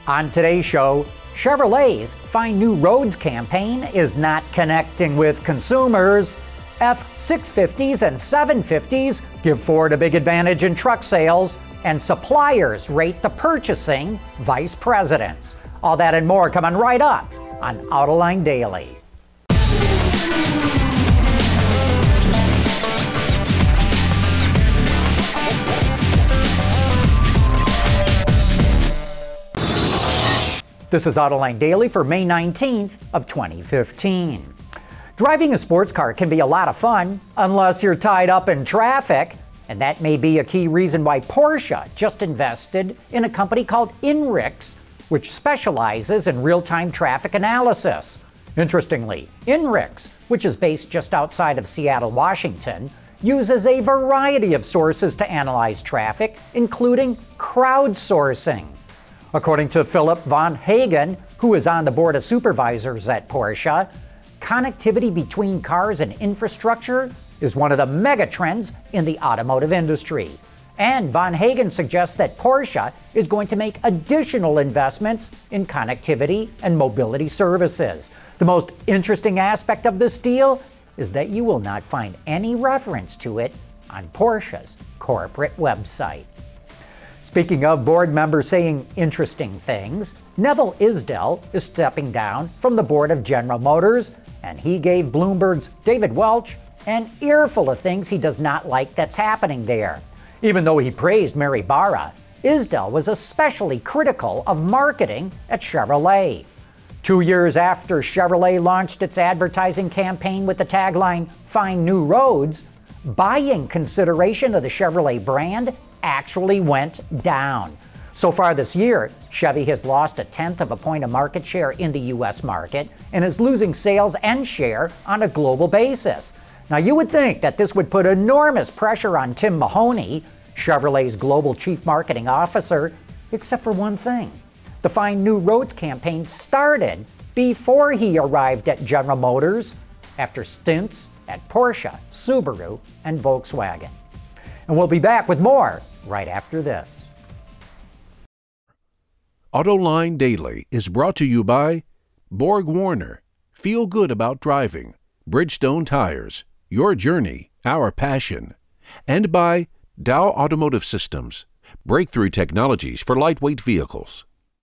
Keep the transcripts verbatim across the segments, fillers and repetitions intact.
On today's show, Chevrolet's Find New Roads campaign is not connecting with consumers. F six fifties and seven fifties give Ford a big advantage in truck sales, and suppliers rate the purchasing vice presidents. All that and more coming right up on Autoline Daily. This is Autoline Daily for May nineteenth of twenty fifteen. Driving a sports car can be a lot of fun unless you're tied up in traffic, and that may be a key reason why Porsche just invested in a company called INRIX, which specializes in real-time traffic analysis. Interestingly, INRIX, which is based just outside of Seattle, Washington, uses a variety of sources to analyze traffic, including crowdsourcing. According to Philip von Hagen, who is on the board of supervisors at Porsche, connectivity between cars and infrastructure is one of the mega trends in the automotive industry. And von Hagen suggests that Porsche is going to make additional investments in connectivity and mobility services. The most interesting aspect of this deal is that you will not find any reference to it on Porsche's corporate website. Speaking of board members saying interesting things, Neville Isdell is stepping down from the board of General Motors, and he gave Bloomberg's David Welch an earful of things he does not like that's happening there. Even though he praised Mary Barra, Isdell was especially critical of marketing at Chevrolet. Two years after Chevrolet launched its advertising campaign with the tagline, "Find New Roads," buying consideration of the Chevrolet brand actually went down. So far this year, Chevy has lost a tenth of a point of market share in the U S market and is losing sales and share on a global basis. Now, you would think that this would put enormous pressure on Tim Mahoney, Chevrolet's global chief marketing officer, except for one thing. The Find New Roads campaign started before he arrived at General Motors, after stints at Porsche, Subaru, and Volkswagen. And we'll be back with more right after this. Autoline Daily is brought to you by Borg Warner, Feel Good About Driving, Bridgestone Tires, Your Journey, Our Passion, and by Dow Automotive Systems, breakthrough technologies for lightweight vehicles.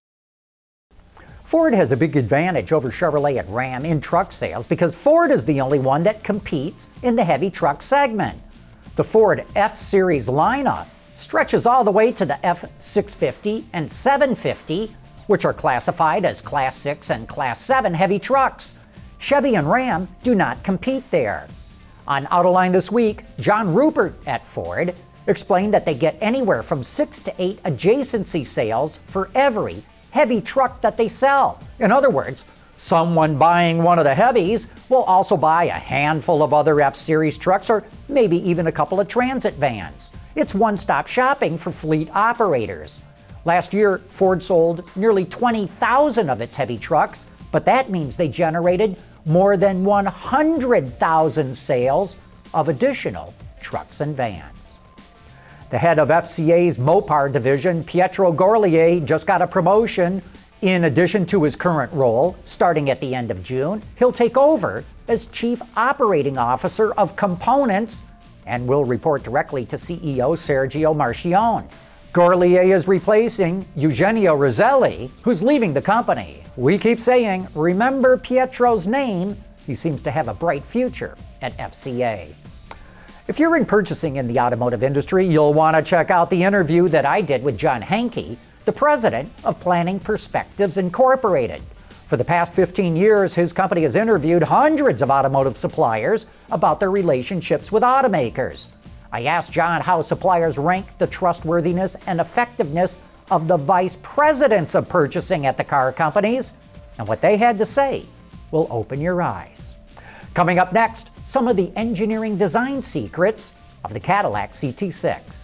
Ford has a big advantage over Chevrolet and Ram in truck sales because Ford is the only one that competes in the heavy truck segment. The Ford F-Series lineup stretches all the way to the F six fifty and seven fifty, which are classified as Class six and Class seven heavy trucks. Chevy and Ram do not compete there. On Autoline this week, John Rupert at Ford explained that they get anywhere from six to eight adjacency sales for every heavy truck that they sell. In other words, someone buying one of the heavies will also buy a handful of other F-Series trucks or maybe even a couple of transit vans. It's one-stop shopping for fleet operators. Last year, Ford sold nearly twenty thousand of its heavy trucks, but that means they generated more than one hundred thousand sales of additional trucks and vans. The head of F C A's Mopar division, Pietro Gorlier, just got a promotion. In addition to his current role, starting at the end of June, he'll take over as Chief Operating Officer of Components and will report directly to C E O Sergio Marchionne. Gorlier is replacing Eugenio Roselli, who's leaving the company. We keep saying, remember Pietro's name. He seems to have a bright future at F C A. If you're in purchasing in the automotive industry, you'll want to check out the interview that I did with John Henke, the president of Planning Perspectives Incorporated. For the past fifteen years, his company has interviewed hundreds of automotive suppliers about their relationships with automakers. I asked John how suppliers rank the trustworthiness and effectiveness of the vice presidents of purchasing at the car companies, and what they had to say will open your eyes. Coming up next, some of the engineering design secrets of the Cadillac C T six.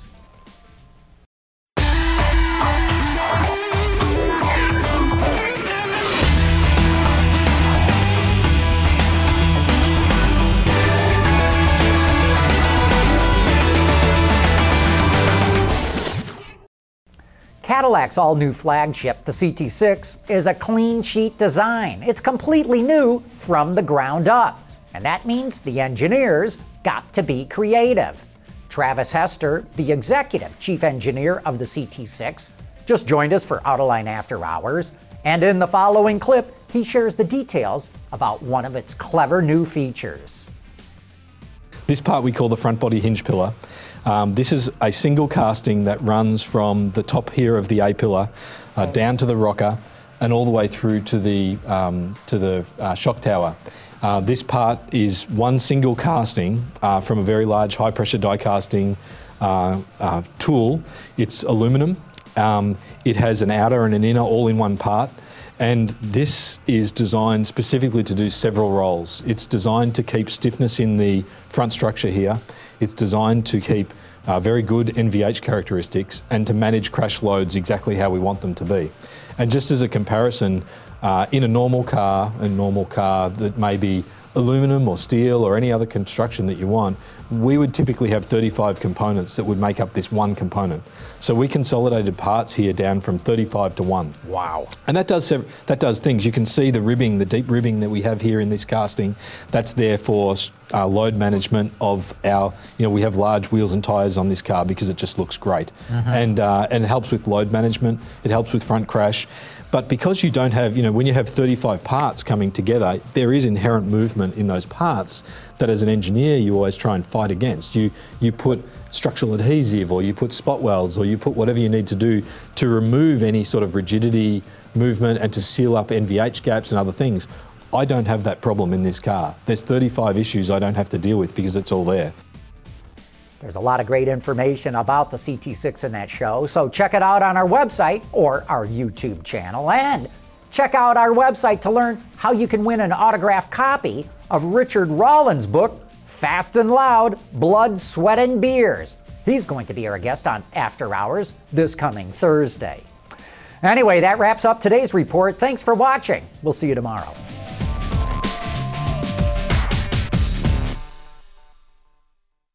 Cadillac's all-new flagship, the C T six, is a clean sheet design. It's completely new from the ground up, and that means the engineers got to be creative. Travis Hester, the executive chief engineer of the C T six, just joined us for Autoline After Hours, and in the following clip, he shares the details about one of its clever new features. This part we call the front body hinge pillar. Um, this is a single casting that runs from the top here of the A-pillar uh, down to the rocker and all the way through to the, um, to the uh, shock tower. Uh, this part is one single casting uh, from a very large high pressure die casting uh, uh, tool. It's aluminum. Um, it has an outer and an inner all in one part. And this is designed specifically to do several roles. It's designed to keep stiffness in the front structure here. It's designed to keep uh, very good N V H characteristics and to manage crash loads exactly how we want them to be. And just as a comparison, uh, in a normal car, a normal car that may be aluminum or steel or any other construction that you want, we would typically have thirty-five components that would make up this one component. So we consolidated parts here down from thirty-five to one. Wow. And that does that does things. You can see the ribbing, the deep ribbing that we have here in this casting. That's there for uh, load management of our, you know, we have large wheels and tyres on this car because it just looks great. Mm-hmm. And, uh, and it helps with load management, it helps with front crash. But because you don't have, you know, when you have thirty-five parts coming together, there is inherent movement in those parts that as an engineer you always try and fight against. You, you put structural adhesive or you put spot welds or you put whatever you need to do to remove any sort of rigidity, movement and to seal up N V H gaps and other things. I don't have that problem in this car. There's thirty-five issues I don't have to deal with because it's all there. There's a lot of great information about the C T six in that show, so check it out on our website or our YouTube channel, and check out our website to learn how you can win an autographed copy of Richard Rollins' book, Fast and Loud, Blood, Sweat, and Beers. He's going to be our guest on After Hours this coming Thursday. Anyway, that wraps up today's report. Thanks for watching. We'll see you tomorrow.